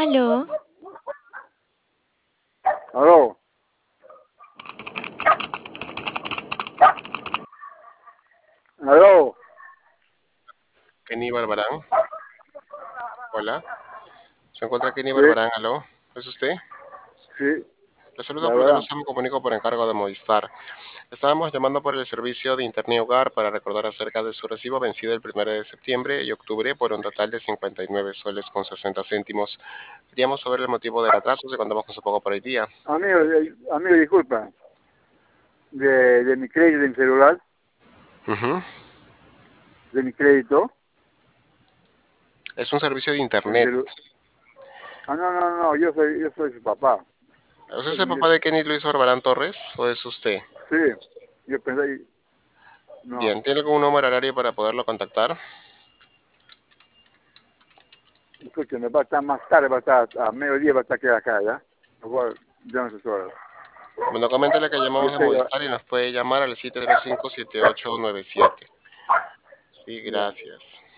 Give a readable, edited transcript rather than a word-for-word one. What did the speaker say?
Aló, Aló, aló, Kenny Barbarán, hola. ¿Se encuentra Kenny sí, Barbarán? Aló. ¿Es usted? sí, Le saluda la Fulvio verdad. Lozano, me comunico por encargo de Movistar. Estábamos llamando por el servicio de Internet Hogar para recordar acerca de su recibo vencido el 1 de septiembre y octubre por un total de 59 soles con 60 céntimos. Queríamos saber el motivo del atraso, si contamos con su pago por hoy día. Amigo, disculpa, de mi crédito de mi celular, Ujú. de mi crédito, Es un servicio de de mi Internet. celu- no, yo soy su papá. ¿Es el papá de Kenny Luis Barbarán Torres o es usted? Sí, yo pensé, no, Bien, ¿tiene algún número horario para poderlo contactar? escúchame, va a estar más tarde, va a estar a mediodía, va a estar aquí acá, ¿ya? Igual, ya no se suele. Bueno, coméntale que Yo llamamos de estoy, Movistar y nos puede llamar al 705-7897. Sí, ya. gracias.